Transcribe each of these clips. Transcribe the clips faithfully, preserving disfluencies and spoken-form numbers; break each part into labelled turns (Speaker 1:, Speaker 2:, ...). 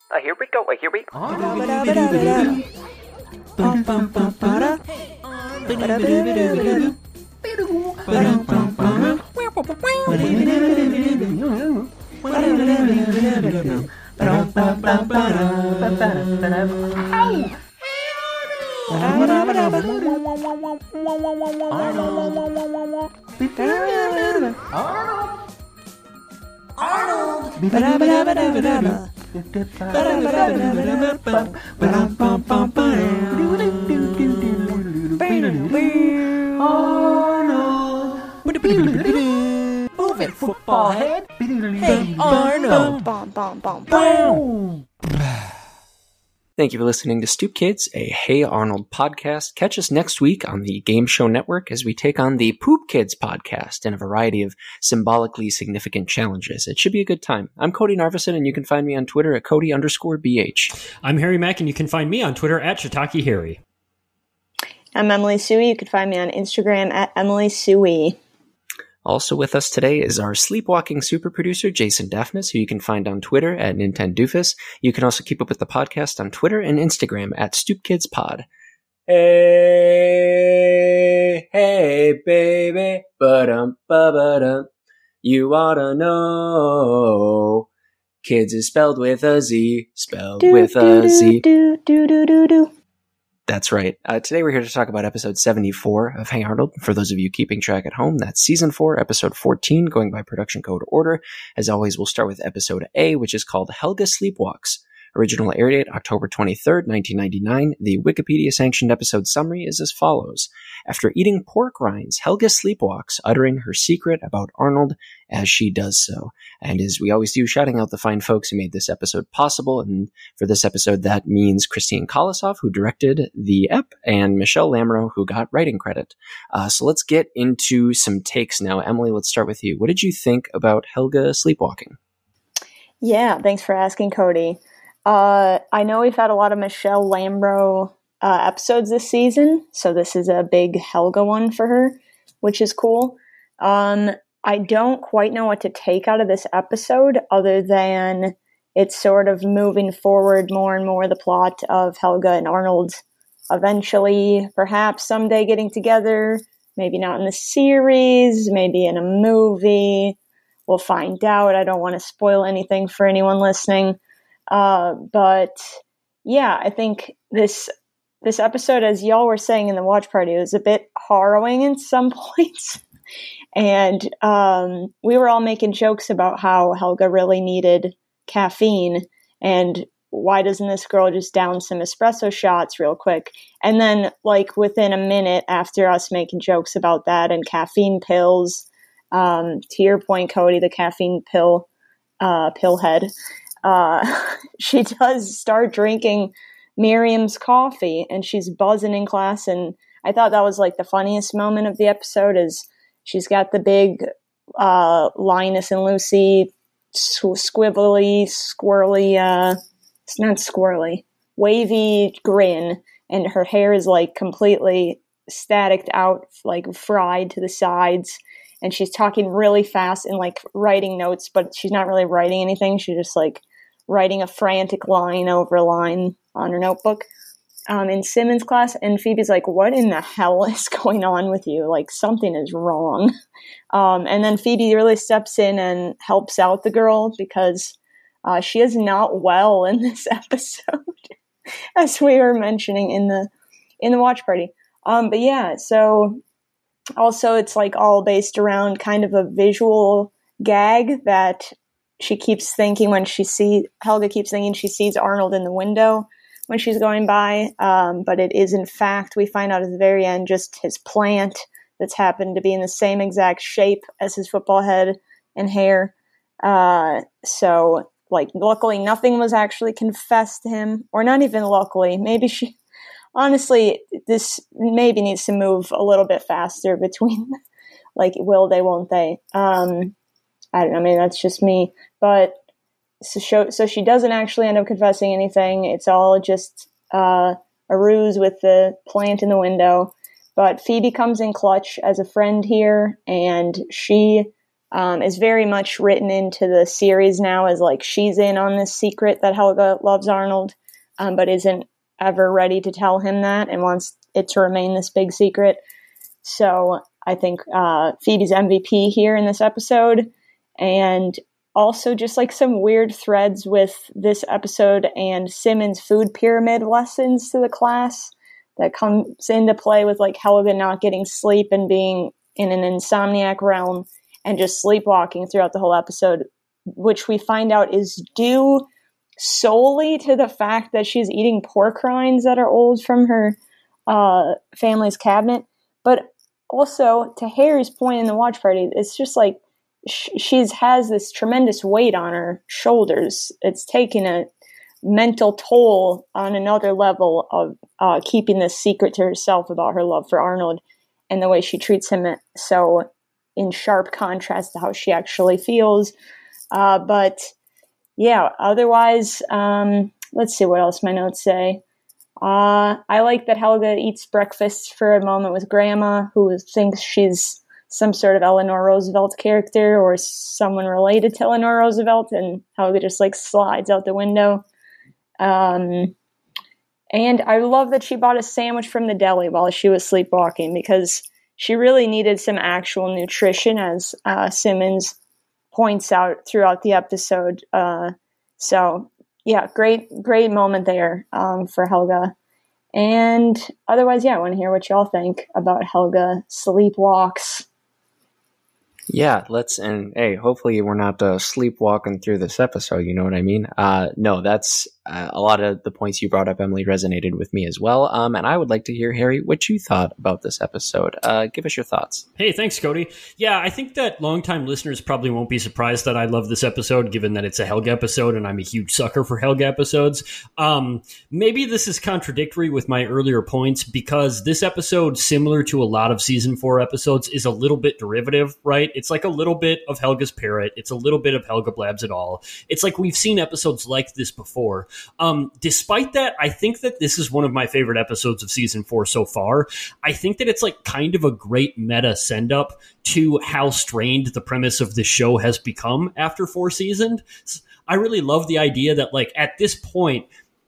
Speaker 1: Uh, here we go. Uh, here we go.
Speaker 2: Move it, football head. Hey, Arnold.
Speaker 3: Bom, bom, bom, bom.
Speaker 1: Thank you for listening to Stoop Kids, a Hey Arnold podcast. Catch us next week on the Game Show Network as we take on the Poop Kids podcast and a variety of symbolically significant challenges. It should be a good time. I'm Cody Narvison, and you can find me on Twitter at Cody underscore BH.
Speaker 4: I'm Harry Mack, and you can find me on Twitter at Shiitake Harry.
Speaker 3: I'm Emily Sui. You can find me on Instagram at Emily Sui.
Speaker 1: Also with us today is our sleepwalking super producer, Jason Daphnis, who you can find on Twitter at Nintendoofus. You can also keep up with the podcast on Twitter and Instagram at StoopKidsPod. Hey, hey, baby, ba-dum, ba-ba-dum. You oughta know. Kids is spelled with a Z, spelled
Speaker 3: Do,
Speaker 1: with
Speaker 3: do,
Speaker 1: a Z.
Speaker 3: do, do, do, do, do.
Speaker 1: That's right. Uh, today we're here to talk about episode seventy-four of Hey Arnold. For those of you keeping track at home, that's season four, episode fourteen, going by production code order. As always, we'll start with episode A, which is called Helga Sleepwalks. Original air date October twenty-third, nineteen ninety-nine. The Wikipedia-sanctioned episode summary is as follows. After eating pork rinds, Helga sleepwalks, uttering her secret about Arnold as she does so. And as we always do, shouting out the fine folks who made this episode possible. And for this episode, that means Christine Kolosov, who directed the ep, and Michelle Lamro, who got writing credit. Uh, so let's get into some takes now. Emily, let's start with you. What did you think about Helga sleepwalking?
Speaker 3: Yeah, thanks for asking, Cody. Uh, I know we've had a lot of Michelle Lamro uh, episodes this season, so this is a big Helga one for her, which is cool. Um, I don't quite know what to take out of this episode other than it's sort of moving forward more and more the plot of Helga and Arnold eventually, perhaps someday getting together, maybe not in the series, maybe in a movie. We'll find out. I don't want to spoil anything for anyone listening. Uh, but yeah, I think this this episode, as y'all were saying in the watch party, was a bit harrowing in some points. And um, we were all making jokes about how Helga really needed caffeine, and why doesn't this girl just down some espresso shots real quick? And then, like, within a minute after us making jokes about that and caffeine pills, um, to your point, Cody, the caffeine pill, uh, pill head, Uh, she does start drinking Miriam's coffee, and she's buzzing in class. And I thought that was like the funniest moment of the episode is she's got the big uh, Linus and Lucy sw- squibbly, squirrely, uh, it's not squirrely, wavy grin, and her hair is like completely staticked out, like fried to the sides. And she's talking really fast and like writing notes, but she's not really writing anything. She's just like writing a frantic line over line on her notebook um, in Simmons' class. And Phoebe's like, what in the hell is going on with you? Like, something is wrong. Um, and then Phoebe really steps in and helps out the girl because uh, she is not well in this episode, as we were mentioning in the in the watch party. Um, but yeah, so also it's like all based around kind of a visual gag that she keeps thinking when she see Helga keeps thinking she sees Arnold in the window when she's going by. Um, but it is, in fact, we find out at the very end, just his plant that's happened to be in the same exact shape as his football head and hair. Uh, so, like, luckily nothing was actually confessed to him, or not even luckily. Maybe she, honestly, this maybe needs to move a little bit faster between, like, will they, won't they? Um, I don't know. I mean, that's just me. But so, show, so she doesn't actually end up confessing anything. It's all just uh, a ruse with the plant in the window. But Phoebe comes in clutch as a friend here, and she um, is very much written into the series now as like she's in on this secret that Helga loves Arnold, um, but isn't ever ready to tell him that and wants it to remain this big secret. So I think uh, Phoebe's M V P here in this episode, and also just like some weird threads with this episode and Simmons' food pyramid lessons to the class that comes into play with like Helga not getting sleep and being in an insomniac realm and just sleepwalking throughout the whole episode, which we find out is due solely to the fact that she's eating pork rinds that are old from her uh, family's cabinet. But also, to Harry's point in the watch party, it's just like sh- she's has this tremendous weight on her shoulders. It's taken a mental toll on another level of uh, keeping this secret to herself about her love for Arnold and the way she treats him so in sharp contrast to how she actually feels. Uh, but yeah, otherwise, um, let's see what else my notes say. Uh, I like that Helga eats breakfast for a moment with Grandma, who thinks she's some sort of Eleanor Roosevelt character or someone related to Eleanor Roosevelt, and Helga just like slides out the window. Um, and I love that she bought a sandwich from the deli while she was sleepwalking, because she really needed some actual nutrition, as uh, Simmons points out throughout the episode. Uh, so yeah, great, great moment there um, for Helga. And otherwise, yeah, I want to hear what y'all think about Helga sleepwalks.
Speaker 1: Yeah, let's, and hey, hopefully we're not uh, sleepwalking through this episode, you know what I mean? Uh, no, that's uh, a lot of the points you brought up, Emily, resonated with me as well. Um, and I would like to hear, Harry, what you thought about this episode. Uh, give us your thoughts.
Speaker 4: Hey, thanks, Cody. Yeah, I think that longtime listeners probably won't be surprised that I love this episode, given that it's a Helga episode and I'm a huge sucker for Helga episodes. Um, maybe this is contradictory with my earlier points, because this episode, similar to a lot of season four episodes, is a little bit derivative, right? It's like a little bit of Helga's Parrot. It's a little bit of Helga Blabs It All. It's like we've seen episodes like this before. Um, despite that, I think that this is one of my favorite episodes of season four so far. I think that it's like kind of a great meta send-up to how strained the premise of this show has become after four seasons. I really love the idea that, like, at this point,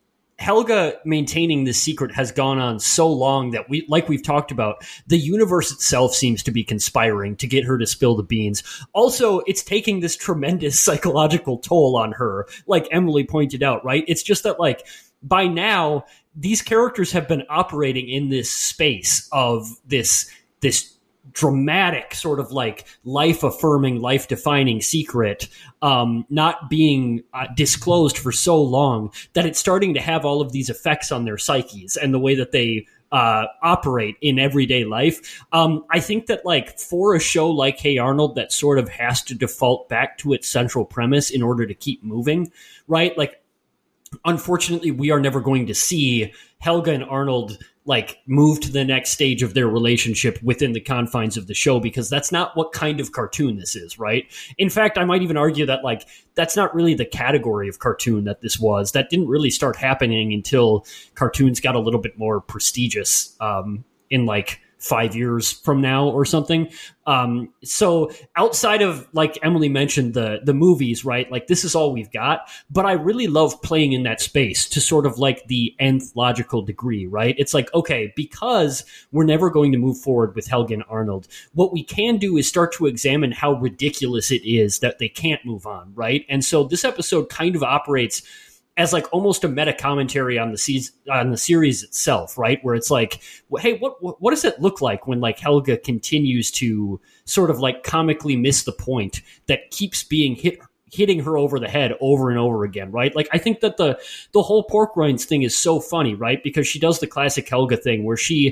Speaker 4: Helga maintaining this secret has gone on so long that we, like we've talked about, the universe itself seems to be conspiring to get her to spill the beans. Also, it's taking this tremendous psychological toll on her, like Emily pointed out, right? It's just that, like, by now, these characters have been operating in this space of this, this dramatic sort of like life-affirming, life-defining secret um, not being uh, disclosed for so long that it's starting to have all of these effects on their psyches and the way that they uh, operate in everyday life. Um, I think that, like, for a show like Hey Arnold that sort of has to default back to its central premise in order to keep moving, right? Like, unfortunately, we are never going to see Helga and Arnold like move to the next stage of their relationship within the confines of the show, because that's not what kind of cartoon this is, right? In fact, I might even argue that, like, that's not really the category of cartoon that this was. That didn't really start happening until cartoons got a little bit more prestigious um, in like five years from now or something. Um, so outside of, like Emily mentioned, the the movies, right? Like, this is all we've got. But I really love playing in that space to sort of like the nth logical degree, right? It's like, okay, because we're never going to move forward with Helga and Arnold, what we can do is start to examine how ridiculous it is that they can't move on, right? And so this episode kind of operates as like almost a meta commentary on the season, on the series itself, right? Where it's like, hey, what, what what does it look like when like Helga continues to sort of like comically miss the point that keeps being hit hitting her over the head over and over again, right? Like, I think that the the whole pork rinds thing is so funny, right? Because she does the classic Helga thing where she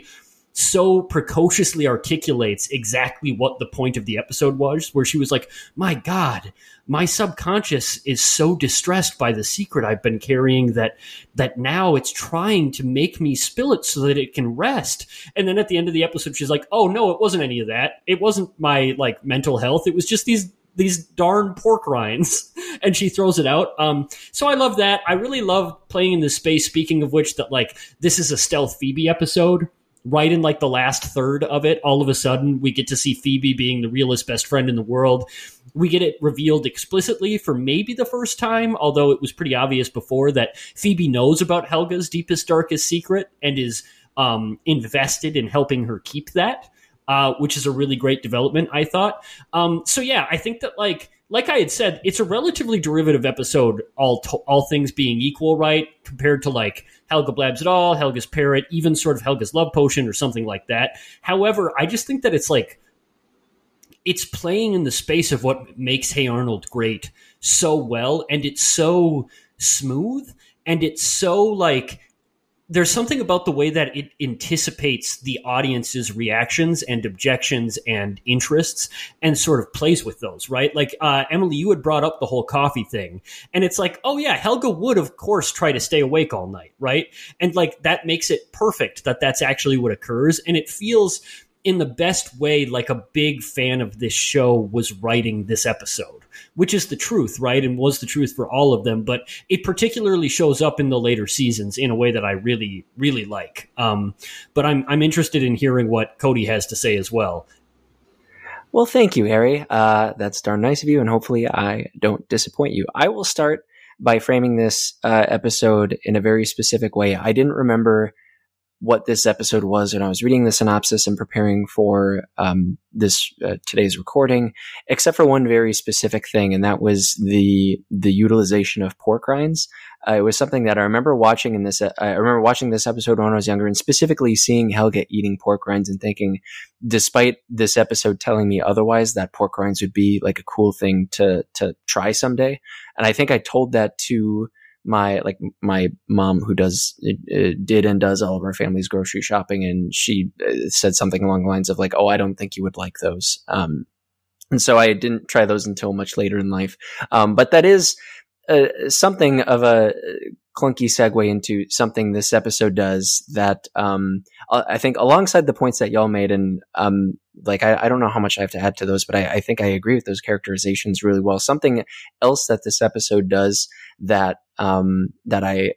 Speaker 4: so precociously articulates exactly what the point of the episode was, where she was like, my God, my subconscious is so distressed by the secret I've been carrying that that now it's trying to make me spill it so that it can rest. And then at the end of the episode, she's like, oh, no, it wasn't any of that. It wasn't my like mental health. It was just these these darn pork rinds. And she throws it out. Um, so I love that. I really love playing in this space. Speaking of which, that like this is a Stealth Phoebe episode, right in like the last third of it, all of a sudden we get to see Phoebe being the realest best friend in the world. We get it revealed explicitly for maybe the first time, although it was pretty obvious before that Phoebe knows about Helga's deepest, darkest secret and is um, invested in helping her keep that, uh, which is a really great development, I thought. Um, so yeah, I think that like like I had said, it's a relatively derivative episode, all to- all things being equal, right? Compared to like Helga Blabs It All, Helga's Parrot, even sort of Helga's Love Potion or something like that. However, I just think that it's like, it's playing in the space of what makes Hey Arnold great so well, and it's so smooth, and it's so like, there's something about the way that it anticipates the audience's reactions and objections and interests and sort of plays with those, right? Like, uh, Emily, you had brought up the whole coffee thing, and it's like, oh yeah, Helga would of course try to stay awake all night, right? And like, that makes it perfect that that's actually what occurs. And it feels in the best way like a big fan of this show was writing this episode, which is the truth, right? And was the truth for all of them. But it particularly shows up in the later seasons in a way that I really, really like. Um, but I'm I'm interested in hearing what Cody has to say as well.
Speaker 1: Well, thank you, Harry. Uh, that's darn nice of you, and hopefully I don't disappoint you. I will start by framing this uh, episode in a very specific way. I didn't remember what this episode was when I was reading the synopsis and preparing for um, this uh, today's recording, except for one very specific thing, and that was the the utilization of pork rinds. Uh, it was something that I remember watching in this. Uh, I remember watching this episode when I was younger, and specifically seeing Helga eating pork rinds and thinking, despite this episode telling me otherwise, that pork rinds would be like a cool thing to to try someday. And I think I told that to my like my mom, who does uh, did and does all of our family's grocery shopping, and she uh, said something along the lines of like, "Oh, I don't think you would like those." Um, and so I didn't try those until much later in life. Um, but that is uh, something of a clunky segue into something this episode does that um, I think, alongside the points that y'all made, and um, like I, I don't know how much I have to add to those, but I, I think I agree with those characterizations really well. Something else that this episode does that um, that I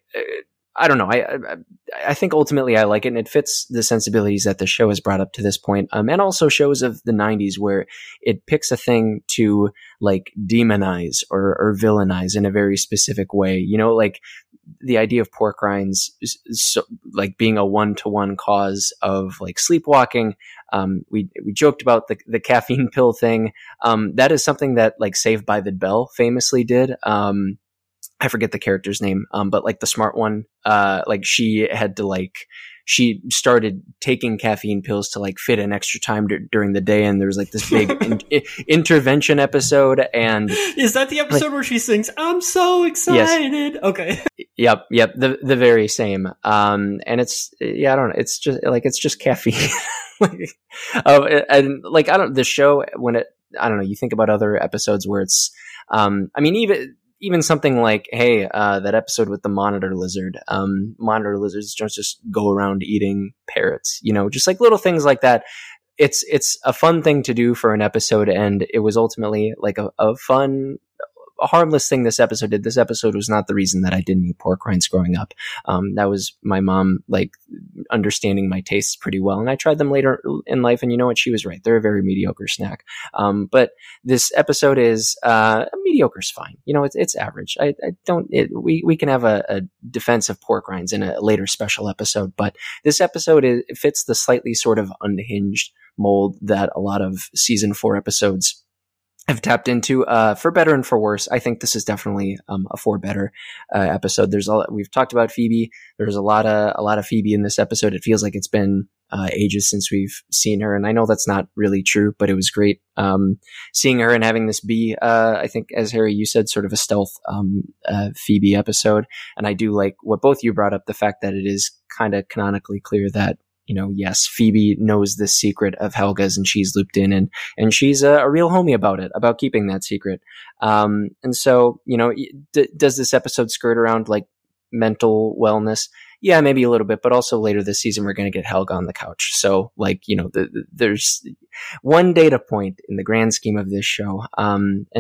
Speaker 1: I don't know I, I I think ultimately I like it, and it fits the sensibilities that the show has brought up to this point, um, and also shows of the nineties where it picks a thing to like demonize or, or villainize in a very specific way. You know, like the idea of pork rinds, so, like being a one-to-one cause of like sleepwalking. Um, we we joked about the the caffeine pill thing. Um, that is something that like Saved by the Bell famously did. Um, I forget the character's name, um, but like the smart one, uh, like she had to like, she started taking caffeine pills to like fit in extra time d- during the day. And there was like this big in- I- intervention episode. And
Speaker 4: is that the episode like, where she sings, "I'm so excited"? Yes. Okay.
Speaker 1: Yep. Yep. The, the very same. Um, and it's, yeah, I don't know. It's just like, it's just caffeine. like, uh, and like, I don't, the show when it, I don't know, you think about other episodes where it's, um, I mean, even, Even something like, hey, uh, that episode with the monitor lizard. Um, monitor lizards don't just go around eating parrots, you know, just like little things like that. It's it's a fun thing to do for an episode, and it was ultimately like a, a fun, a harmless thing this episode did. This episode was not the reason that I didn't eat pork rinds growing up. Um, that was my mom, like, understanding my tastes pretty well. And I tried them later in life, and you know what? She was right. They're a very mediocre snack. Um, but this episode is, uh, mediocre's fine. You know, it's, it's average. I, I don't, it, we, we can have a, a defense of pork rinds in a later special episode, but this episode is, it fits the slightly sort of unhinged mold that a lot of season four episodes have tapped into, uh, for better and for worse. I think this is definitely, um, a for better, uh, episode. There's a lot, we've talked about Phoebe. There's a lot of, a lot of Phoebe in this episode. It feels like it's been, uh, ages since we've seen her. And I know that's not really true, but it was great, um, seeing her and having this be, uh, I think, as Harry, you said, sort of a stealth, um, uh, Phoebe episode. And I do like what both you brought up, the fact that it is kind of canonically clear that, you know, yes, Phoebe knows the secret of Helga's, and she's looped in, and and she's a, a real homie about it, about keeping that secret. Um, and so, you know, d- does this episode skirt around like mental wellness? Yeah, maybe a little bit, but also later this season we're going to get Helga on the couch. So, like, you know, the, the, there's one data point in the grand scheme of this show, um, and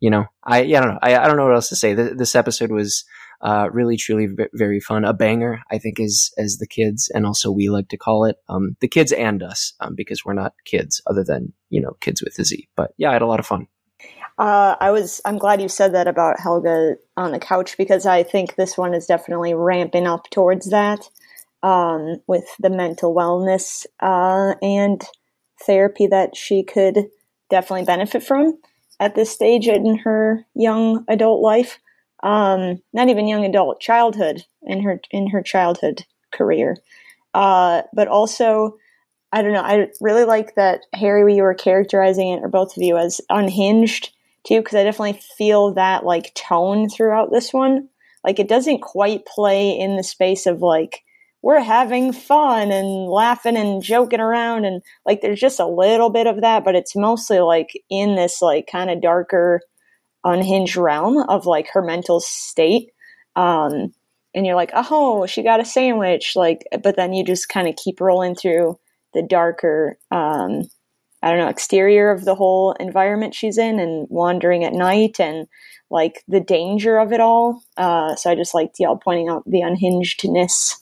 Speaker 1: you know, I yeah, I don't know. I, I don't know what else to say. This, this episode was uh, really, truly v- very fun. A banger, I think, is as the kids and also we like to call it, um, the kids and us, um, because we're not kids other than, you know, kids with a Z. But yeah, I had a lot of fun.
Speaker 3: Uh, I was, I'm glad you said that about Helga on the couch, because I think this one is definitely ramping up towards that, um, with the mental wellness, uh, and therapy that she could definitely benefit from at this stage in her young adult life. Um, not even young adult, childhood, in her, in her childhood career. Uh, but also, I don't know, I really like that, Harry, you were characterizing it, or both of you, as unhinged, too, because I definitely feel that, like, tone throughout this one. Like, it doesn't quite play in the space of, like, we're having fun and laughing and joking around, and, like, there's just a little bit of that, but it's mostly, like, in this, like, kind of darker, unhinged realm of, like, her mental state. Um, and you're like, oh, she got a sandwich, like, but then you just kind of keep rolling through the darker, um, I don't know, exterior of the whole environment she's in, and wandering at night, and like the danger of it all. Uh, so I just liked y'all pointing out the unhingedness.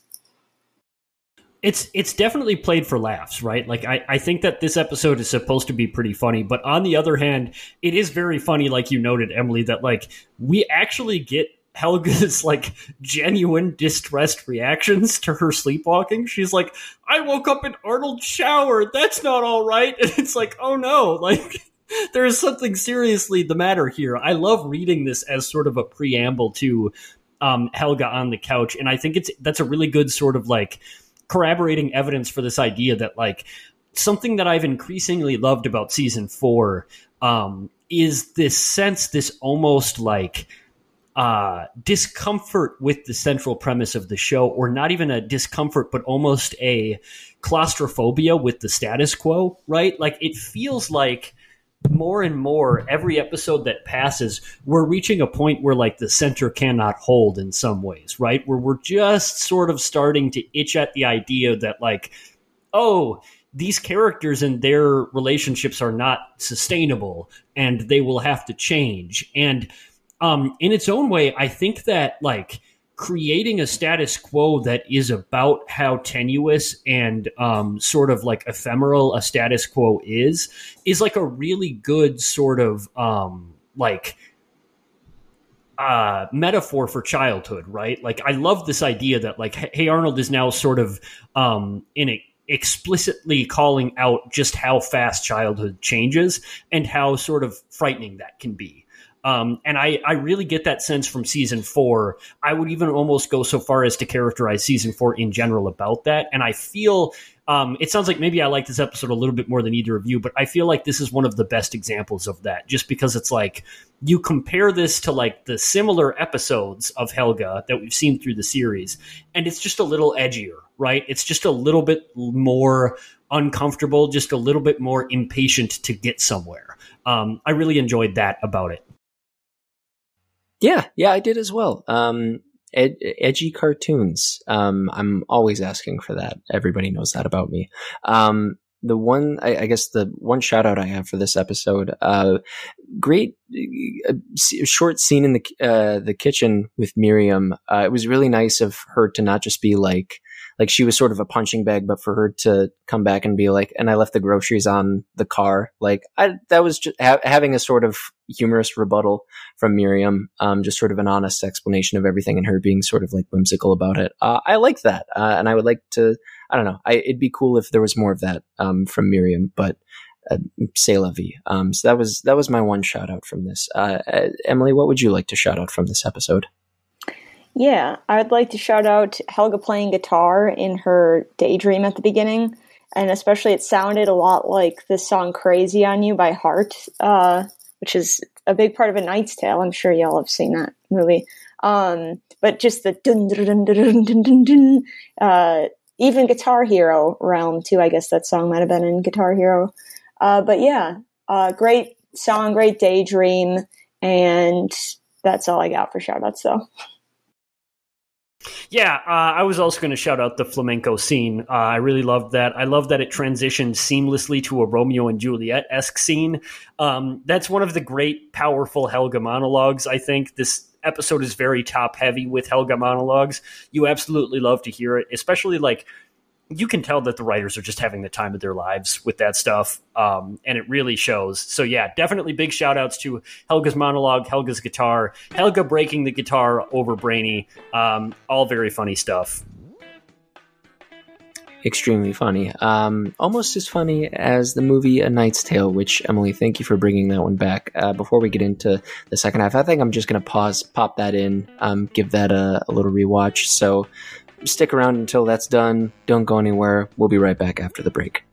Speaker 4: It's it's definitely played for laughs, right? Like, I, I think that this episode is supposed to be pretty funny, but on the other hand, it is very funny, like you noted, Emily, that like we actually get Helga's like genuine distressed reactions to her sleepwalking. She's like, I woke up in Arnold's shower. That's not all right. And it's like, oh no, like there is something seriously the matter here. I love reading this as sort of a preamble to um, Helga on the couch. And I think it's that's a really good sort of like corroborating evidence for this idea that like something that I've increasingly loved about season four um, is this sense, this almost like uh, discomfort with the central premise of the show, or not even a discomfort, but almost a claustrophobia with the status quo, right? Like it feels like more and more every episode that passes, we're reaching a point where like the center cannot hold in some ways, right? Where we're just sort of starting to itch at the idea that like, oh, these characters and their relationships are not sustainable and they will have to change. And Um, in its own way, I think that like creating a status quo that is about how tenuous and um, sort of like ephemeral a status quo is, is like a really good sort of um, like uh, metaphor for childhood, right? Like I love this idea that like, Hey Arnold is now sort of um, in a explicitly calling out just how fast childhood changes and how sort of frightening that can be. Um, and I, I really get that sense from season four. I would even almost go so far as to characterize season four in general about that. And I feel um, it sounds like maybe I like this episode a little bit more than either of you, but I feel like this is one of the best examples of that, just because it's like you compare this to like the similar episodes of Helga that we've seen through the series, and it's just a little edgier, right? It's just a little bit more uncomfortable, just a little bit more impatient to get somewhere. Um, I really enjoyed that about it.
Speaker 1: Yeah, yeah, I did as well. Um, ed- edgy cartoons. Um, I'm always asking for that. Everybody knows that about me. Um, the one, I, I guess the one shout out I have for this episode, uh, great uh, short scene in the, uh, the kitchen with Miriam. Uh, it was really nice of her to not just be like, like she was sort of a punching bag, but for her to come back and be like, and I left the groceries on the car. Like I, that was just ha- having a sort of humorous rebuttal from Miriam. Um, just sort of an honest explanation of everything and her being sort of like whimsical about it. Uh, I like that. Uh, and I would like to, I don't know, I, it'd be cool if there was more of that, um, from Miriam, but, uh, c'est la vie. Um, so that was, that was my one shout out from this. Uh, uh, Emily, what would you like to shout out from this episode?
Speaker 3: Yeah, I'd like to shout out Helga playing guitar in her daydream at the beginning. And especially it sounded a lot like the song Crazy on You by Heart, uh, which is a big part of A Knight's Tale. I'm sure y'all have seen that movie. Um, but just the dun dun dun dun dun dun dun, uh, even Guitar Hero realm too. I guess that song might have been in Guitar Hero. Uh, but yeah, uh, great song, great daydream. And that's all I got for shout outs though.
Speaker 4: Yeah, uh, I was also going to shout out the flamenco scene. Uh, I really loved that. I love that it transitioned seamlessly to a Romeo and Juliet-esque scene. Um, that's one of the great, powerful Helga monologues, I think. This episode is very top-heavy with Helga monologues. You absolutely love to hear it, especially, like, you can tell that the writers are just having the time of their lives with that stuff, um, and it really shows. So, yeah, definitely big shout-outs to Helga's monologue, Helga's guitar, Helga breaking the guitar over Brainy. Um, all very funny stuff.
Speaker 1: Extremely funny. Um, almost as funny as the movie A Knight's Tale, which, Emily, thank you for bringing that one back. Uh, before we get into the second half, I think I'm just going to pause, pop that in, um, give that a, a little rewatch. So stick around until that's done. Don't go anywhere. We'll be right back after the break.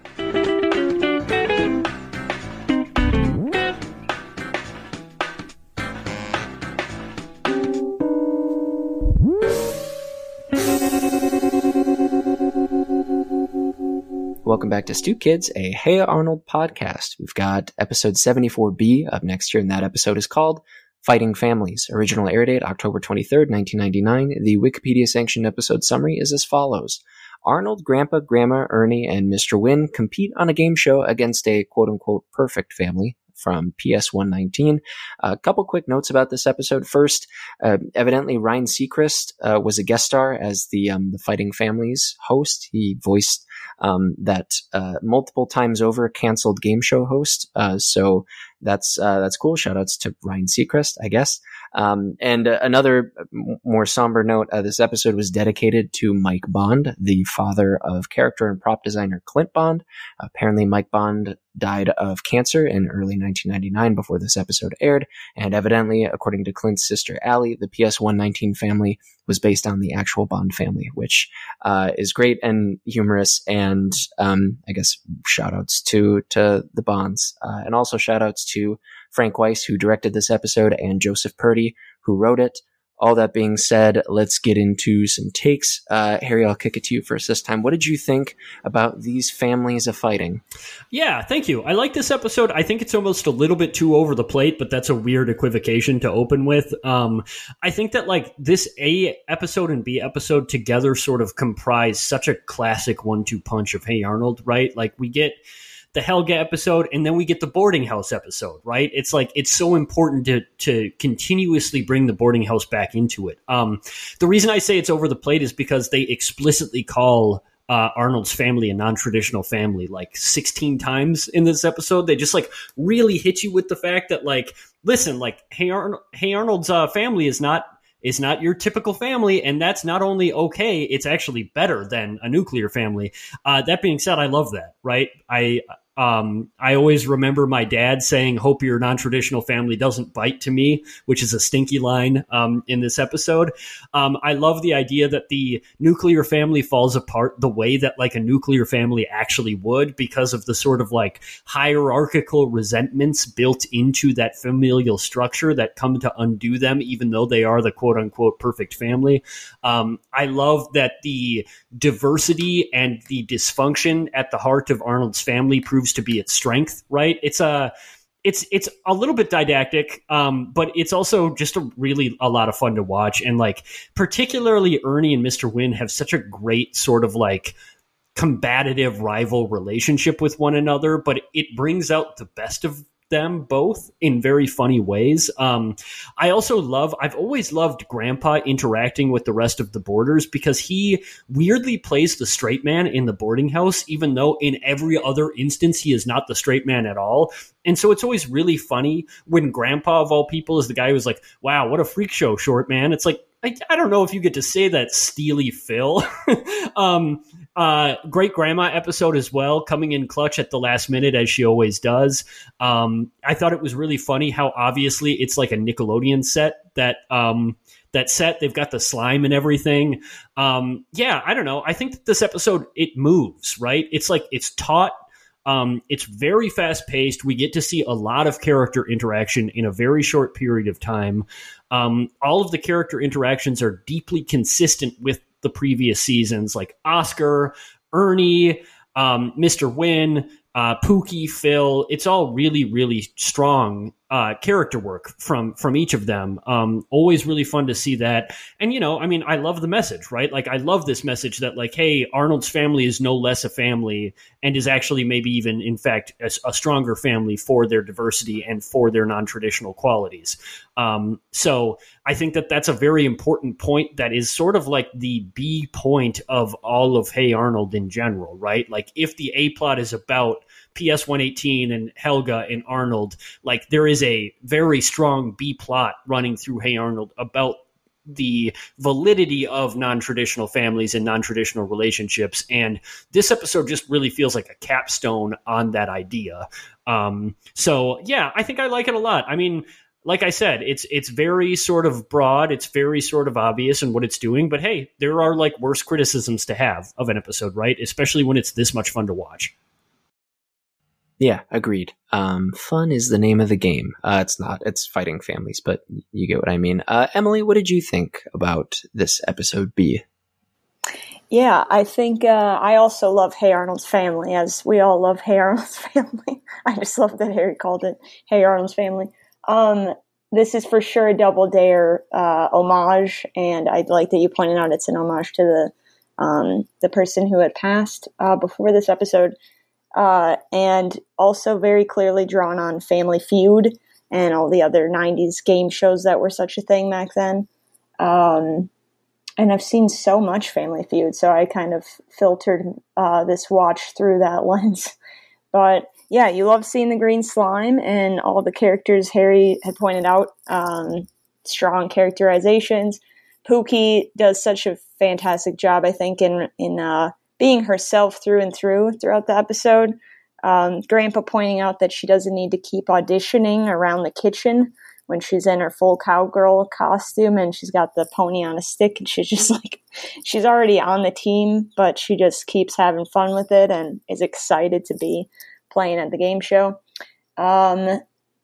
Speaker 1: Welcome back to Stu Kids, a Hey Arnold podcast. We've got episode seventy-four B up next year, and that episode is called Fighting Families. Original air date October twenty-third, nineteen ninety-nine. The Wikipedia-sanctioned episode summary is as follows. Arnold, Grandpa, Grandma, Ernie, and Mister Wynn compete on a game show against a quote-unquote perfect family from P S one nineteen. A couple quick notes about this episode. First, uh, evidently Ryan Seacrest uh, was a guest star as the um, the Fighting Families host. He voiced um, that uh, multiple times over canceled game show host. Uh, so that's uh, that's cool. Shout outs to Ryan Seacrest, I guess. Um, and uh, another more somber note, uh, this episode was dedicated to Mike Bond, the father of character and prop designer Clint Bond. Apparently Mike Bond died of cancer in early nineteen ninety-nine before this episode aired, and evidently, according to Clint's sister Allie, the P S one nineteen family was based on the actual Bond family, which uh, is great and humorous, and um, I guess shout-outs to, to the Bonds, uh, and also shout-outs to Frank Weiss, who directed this episode, and Joseph Purdy, who wrote it. All that being said, let's get into some takes. Uh, Harry, I'll kick it to you first this time. What did you think about these families of fighting?
Speaker 4: Yeah, thank you. I like this episode. I think it's almost a little bit too over the plate, but that's a weird equivocation to open with. Um, I think that like this A episode and B episode together sort of comprise such a classic one two punch of Hey Arnold, right? Like we get the Helga episode, and then we get the boarding house episode, right? It's like, it's so important to to continuously bring the boarding house back into it. Um, the reason I say it's over the plate is because they explicitly call uh, Arnold's family a non-traditional family like sixteen times in this episode. They just like really hit you with the fact that like, listen, like, Hey, Arnold, hey Arnold's uh, family is not is not your typical family, and that's not only okay, it's actually better than a nuclear family. Uh, that being said, I love that, right? I um, I always remember my dad saying, hope your non-traditional family doesn't bite to me, which is a stinky line um, in this episode. Um, I love the idea that the nuclear family falls apart the way that like a nuclear family actually would, because of the sort of like hierarchical resentments built into that familial structure that come to undo them, even though they are the quote unquote perfect family. Um, I love that the diversity and the dysfunction at the heart of Arnold's family proves to be its strength, right? It's a, it's, it's a little bit didactic, um, but it's also just a really a lot of fun to watch. And like, particularly Ernie and Mister Wynn have such a great sort of like combative rival relationship with one another, but it brings out the best of them both in very funny ways. Um, I also love, I've always loved Grandpa interacting with the rest of the boarders because he weirdly plays the straight man in the boarding house, even though in every other instance he is not the straight man at all. And so it's always really funny when Grandpa, of all people, is the guy who's like, wow, what a freak show, short man. It's like, I, I don't know if you get to say that, Steely Phil. um, uh, great grandma episode as well, coming in clutch at the last minute as she always does. Um, I thought it was really funny how obviously it's like a Nickelodeon set that um, that set. They've got the slime and everything. Um, yeah, I don't know. I think that this episode, it moves, right? It's like it's taut. Um, it's very fast paced. We get to see a lot of character interaction in a very short period of time. Um, all of the character interactions are deeply consistent with the previous seasons, like Oscar, Ernie, um, Mister Wynn, uh, Pookie, Phil. It's all really, really strong uh, character work from from each of them. Um, always really fun to see that. And, you know, I mean, I love the message, right? Like, I love this message that, like, hey, Arnold's family is no less a family and is actually maybe even, in fact, a, a stronger family for their diversity and for their non-traditional qualities. Um, so I think that that's a very important point that is sort of like the B point of all of Hey Arnold in general, right? Like, if the A plot is about P S one eighteen and Helga and Arnold, like, there is a very strong B plot running through Hey Arnold about the validity of non-traditional families and non-traditional relationships. And this episode just really feels like a capstone on that idea. Um, so yeah, I think I like it a lot. I mean, like I said, it's it's very sort of broad. It's very sort of obvious in what it's doing. But hey, there are like worse criticisms to have of an episode, right? Especially when it's this much fun to watch.
Speaker 1: Yeah, agreed. Um, fun is the name of the game. Uh, it's not. It's fighting families, but you get what I mean. Uh, Emily, what did you think about this episode B?
Speaker 3: Yeah, I think uh, I also love Hey Arnold's Family, as we all love Hey Arnold's Family. I just love that Harry called it Hey Arnold's Family. Um, this is for sure a Double Dare uh, homage, and I like that you pointed out it's an homage to the um, the person who had passed uh, before this episode. Uh, and also very clearly drawn on Family Feud and all the other nineties game shows that were such a thing back then. Um, and I've seen so much Family Feud, so I kind of filtered uh, this watch through that lens. But yeah, you love seeing the green slime and all the characters Harry had pointed out. Um, strong characterizations. Pookie does such a fantastic job, I think, in in uh, being herself through and through throughout the episode. Um, Grandpa pointing out that she doesn't need to keep auditioning around the kitchen when she's in her full cowgirl costume and she's got the pony on a stick, and she's just like, she's already on the team, but she just keeps having fun with it and is excited to be playing at the game show. Um,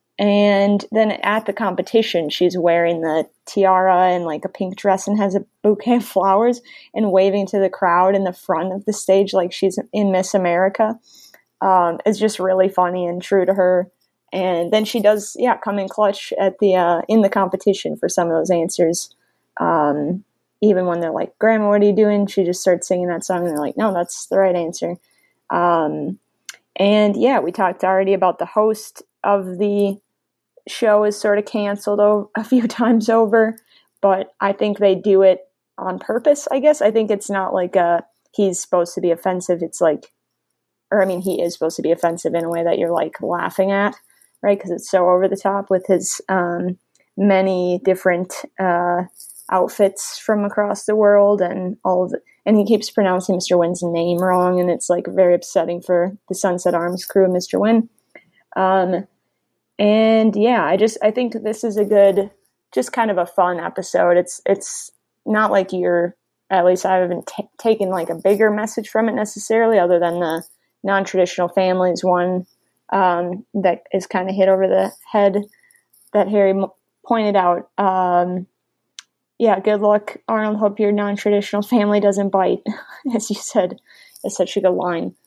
Speaker 3: and then at the competition, she's wearing the tiara and like a pink dress and has a bouquet of flowers and waving to the crowd in the front of the stage like she's in Miss America. Um, it's just really funny and true to her. And then she does, yeah, come in clutch at the uh, in the competition for some of those answers. Um, even when they're like, "Grandma, what are you doing?" She just starts singing that song, and they're like, "No, that's the right answer." Um, and yeah, we talked already about the host of the show is sort of canceled o- a few times over, but I think they do it on purpose, I guess. I think it's not like a, he's supposed to be offensive. It's like, or I mean, he is supposed to be offensive in a way that you're like laughing at, right? Because it's so over the top with his um, many different uh, outfits from across the world and all of the, and he keeps pronouncing Mister Wynn's name wrong, and it's like very upsetting for the Sunset Arms crew and Mister Wynn. Um, And yeah, I just, I think this is a good, just kind of a fun episode. It's, it's not like you're, at least I haven't t- taken like a bigger message from it necessarily, other than the non-traditional families one, um, that is kind of hit over the head that Harry m- pointed out. Um, yeah, good luck, Arnold. Hope your non-traditional family doesn't bite, as you said. It's such a good line.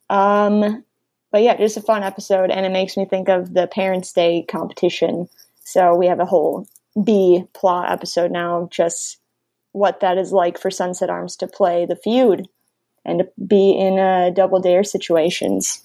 Speaker 3: Um, But yeah, just a fun episode, and it makes me think of the Parents' Day competition. So we have a whole B plot episode now, just what that is like for Sunset Arms to play the feud and to be in uh, Double Dare situations.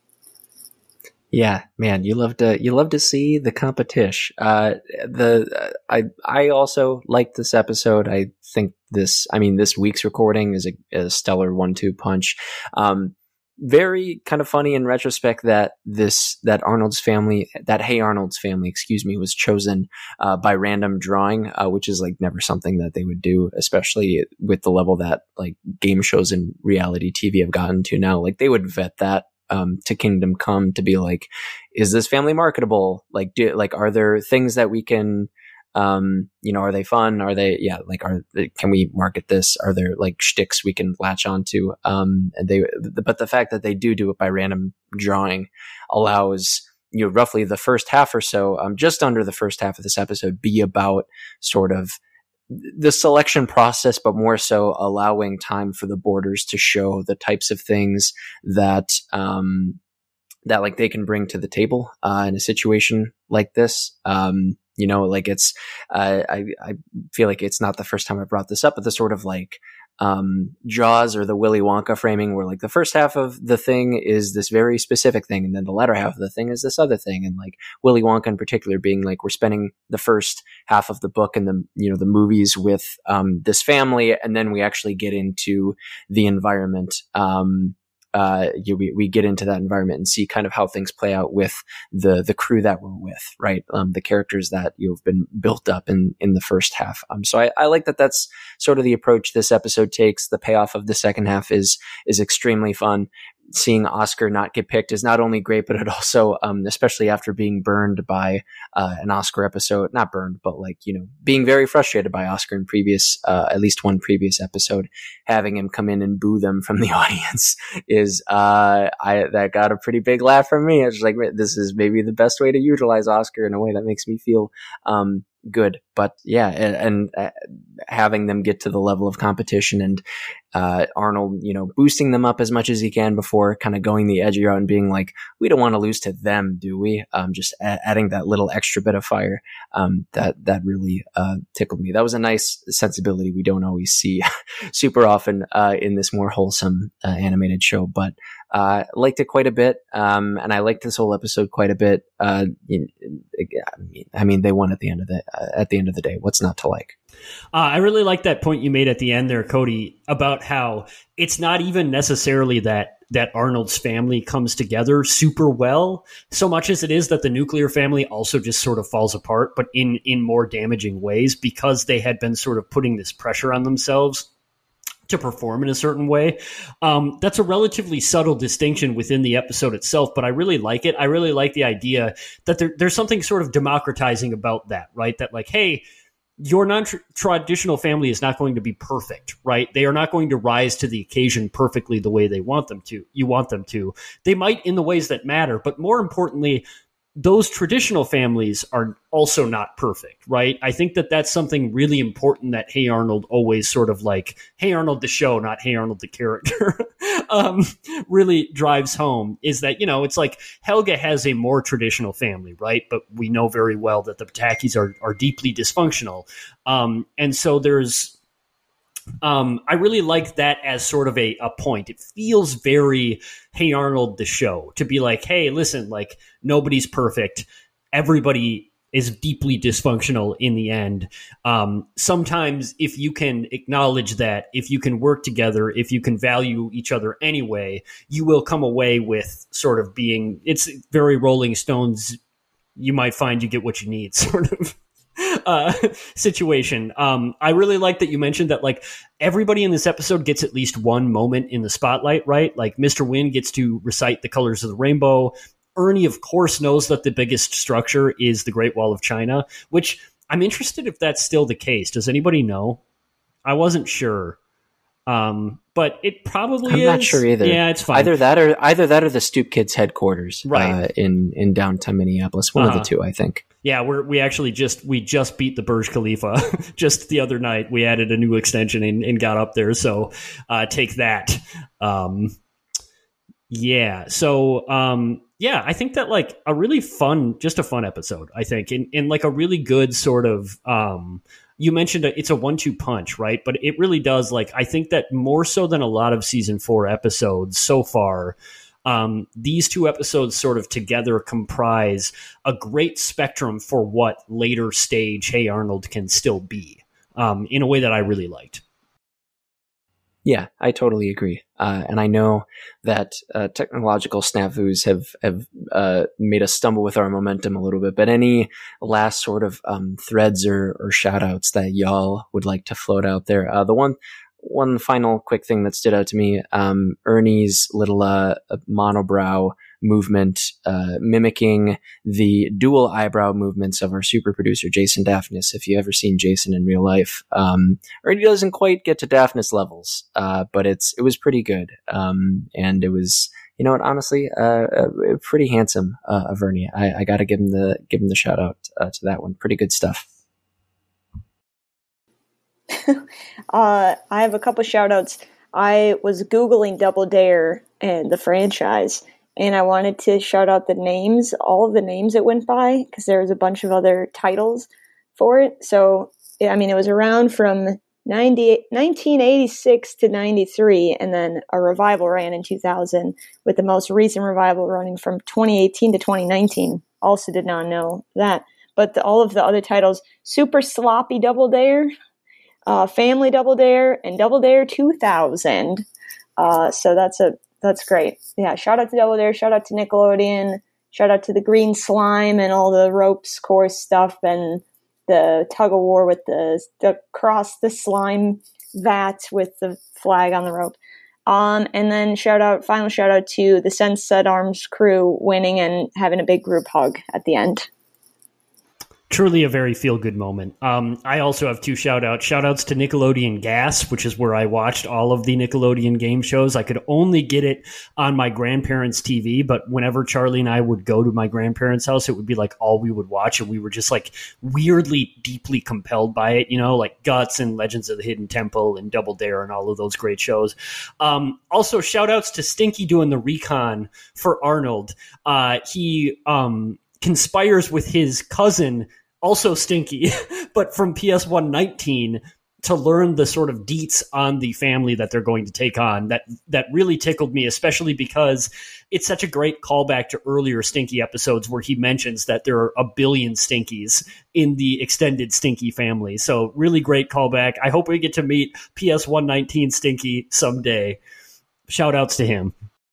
Speaker 1: Yeah, man, you love to you love to see the competition. Uh, the uh, I I also like this episode. I think this. I mean, this week's recording is a, a stellar one-two punch. Um, Very kind of funny in retrospect that this, that Arnold's family, that Hey Arnold's family, excuse me, was chosen uh, by random drawing, uh, which is like never something that they would do, especially with the level that like game shows and reality T V have gotten to now. Like they would vet that um, to Kingdom Come to be like, is this family marketable? Like, do, like, are there things that we can, Um, you know, are they fun? Are they, yeah, like, are, can we market this? Are there like shticks we can latch onto? Um, and they, but the fact that they do do it by random drawing allows, you know, roughly the first half or so, um, just under the first half of this episode be about sort of the selection process, but more so allowing time for the boarders to show the types of things that, um, that like they can bring to the table uh, in a situation like this. Um, you know, like it's, uh, I, I feel like it's not the first time I brought this up, but the sort of like, um, Jaws or the Willy Wonka framing where like the first half of the thing is this very specific thing. And then the latter half of the thing is this other thing. And like Willy Wonka in particular being like, we're spending the first half of the book and the, you know, the movies with, um, this family. And then we actually get into the environment, um, Uh, you, we, we get into that environment and see kind of how things play out with the, the crew that we're with, right? Um, the characters that you've been built up in, in the first half. Um, so I, I like that that's sort of the approach this episode takes. The payoff of the second half is, is extremely fun. Seeing Oscar not get picked is not only great, but it also, um, especially after being burned by, uh, an Oscar episode, not burned, but like, you know, being very frustrated by Oscar in previous, uh, at least one previous episode, having him come in and boo them from the audience is, uh, I, that got a pretty big laugh from me. I was like, this is maybe the best way to utilize Oscar in a way that makes me feel, um, good. But yeah, and, and uh, having them get to the level of competition and uh, Arnold, you know, boosting them up as much as he can before kind of going the edgy route and being like, we don't want to lose to them, do we? Um, just a- adding that little extra bit of fire. Um, that, that really uh, tickled me. That was a nice sensibility we don't always see super often uh, in this more wholesome uh, animated show, but uh, liked it quite a bit. Um, and I liked this whole episode quite a bit. Uh, in, in, I mean, they won at the end of the, uh, at the end of the day. What's not to like?
Speaker 4: Uh, I really like that point you made at the end there, Cody, about how it's not even necessarily that that Arnold's family comes together super well, so much as it is that the nuclear family also just sort of falls apart, but in, in more damaging ways because they had been sort of putting this pressure on themselves to perform in a certain way. Um, that's a relatively subtle distinction within the episode itself, but I really like it. I really like the idea that there, there's something sort of democratizing about that, right? That like, hey, your non-traditional family is not going to be perfect, right? They are not going to rise to the occasion perfectly the way they want them to. You want them to. They might in the ways that matter, but more importantly, those traditional families are also not perfect, right? I think that that's something really important that Hey Arnold always sort of like, Hey Arnold the show, not Hey Arnold the character, um, really drives home is that, you know, it's like Helga has a more traditional family, right? But we know very well that the Patakis are, are deeply dysfunctional. Um, and so there's, Um, I really like that as sort of a, a point. It feels very Hey Arnold the show to be like, hey, listen, like nobody's perfect. Everybody is deeply dysfunctional in the end. Um, sometimes if you can acknowledge that, if you can work together, if you can value each other anyway, you will come away with sort of being, it's very Rolling Stones. You might find you get what you need sort of. Uh, situation. Um, I really like that you mentioned that like everybody in this episode gets at least one moment in the spotlight, right? Like Mister Wynn gets to recite the colors of the rainbow. Ernie, of course, knows that the biggest structure is the Great Wall of China, which I'm interested if that's still the case. Does anybody know? I wasn't sure. Um, but it probably
Speaker 1: I'm
Speaker 4: is.
Speaker 1: not sure either.
Speaker 4: Yeah, it's fine.
Speaker 1: Either that or either that or the Stoop Kids headquarters,
Speaker 4: right.
Speaker 1: uh, in in downtown Minneapolis. One
Speaker 4: uh-huh.
Speaker 1: of the two, I think.
Speaker 4: Yeah, we're we actually just we just beat the Burj Khalifa just the other night. We added a new extension and, and got up there. So uh, take that. Um, yeah. So um, yeah, I think that like a really fun, just a fun episode. I think, and and like a really good sort of. Um, You mentioned a, it's a one two punch, right? But it really does. Like, I think that more so than a lot of season four episodes so far, um, these two episodes sort of together comprise a great spectrum for what later stage Hey Arnold can still be, um, in a way that I really liked.
Speaker 1: Yeah, I totally agree. Uh, and I know that uh, technological snafus have, have uh, made us stumble with our momentum a little bit, but any last sort of um, threads or, or shout outs that y'all would like to float out there? Uh, the one one final quick thing that stood out to me, um, Ernie's little uh, monobrow movement, uh, mimicking the dual eyebrow movements of our super producer, Jason Daphnis. If you've ever seen Jason in real life, um, Ernie doesn't quite get to Daphnis levels, uh, but it's, it was pretty good. Um, and it was, you know what, honestly, uh, uh pretty handsome, uh, of Ernie. I, I gotta give him the, give him the shout out, uh, to that one. Pretty good stuff.
Speaker 3: uh, I have a couple shout outs. I was Googling Double Dare and the franchise, and I wanted to shout out the names, all of the names it went by, because there was a bunch of other titles for it. So, I mean, it was around from nineteen eighty-six to ninety-three, and then a revival ran in two thousand, with the most recent revival running from twenty eighteen to twenty nineteen. Also did not know that. But the, all of the other titles, Super Sloppy Double Dare, uh, Family Double Dare, and Double Dare two thousand. Uh, so that's a that's great. Yeah, shout out to Double Dare, shout out to Nickelodeon, shout out to the green slime and all the ropes course stuff, and the tug of war with the, the cross the slime vat with the flag on the rope. Um, and then shout out, final shout out to the Sunset Arms crew winning and having a big group hug at the end.
Speaker 4: Truly a very feel-good moment. Um, I also have two shout-outs. Shout-outs to Nickelodeon Gas, which is where I watched all of the Nickelodeon game shows. I could only get it on my grandparents' T V, but whenever Charlie and I would go to my grandparents' house, it would be like all we would watch, and we were just like weirdly, deeply compelled by it, you know, like Guts and Legends of the Hidden Temple and Double Dare and all of those great shows. Um, also, shout-outs to Stinky doing the recon for Arnold. Uh, he... Um, conspires with his cousin, also Stinky, but from P S one nineteen, to learn the sort of deets on the family that they're going to take on. That that really tickled me, especially because it's such a great callback to earlier Stinky episodes where he mentions that there are a billion Stinkies in the extended Stinky family. So really great callback. I hope we get to meet P S one nineteen Stinky someday. Shout outs to him.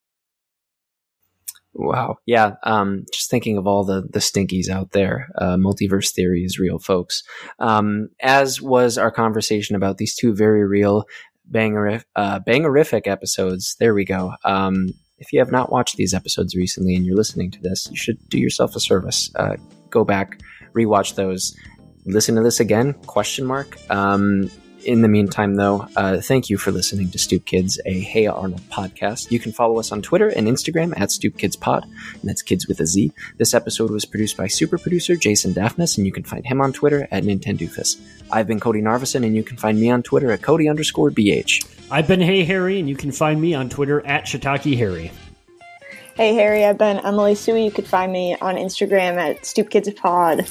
Speaker 1: Wow. Yeah. Um, just thinking of all the, the stinkies out there. Uh, multiverse theory is real, folks. Um, as was our conversation about these two very real bangerific, uh, bangerific episodes. There we go. Um, if you have not watched these episodes recently and you're listening to this, you should do yourself a service. Uh, go back, rewatch those, listen to this again, question mark. Um, In the meantime, though, uh, thank you for listening to Stoop Kids, a Hey Arnold podcast. You can follow us on Twitter and Instagram at Stoop Kids Pod, and that's kids with a Z. This episode was produced by super producer Jason Daphnis, and you can find him on Twitter at Nintendoofus. I've been Cody Narvison, and you can find me on Twitter at Cody underscore BH.
Speaker 4: I've been Hey Harry, and you can find me on Twitter at Shiitake Harry.
Speaker 3: Hey Harry, I've been Emily Sue. You could find me on Instagram at Stoop Kids Pod.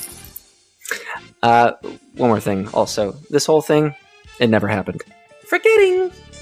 Speaker 1: Uh, one more thing, also. This whole thing, it never happened. Forgetting!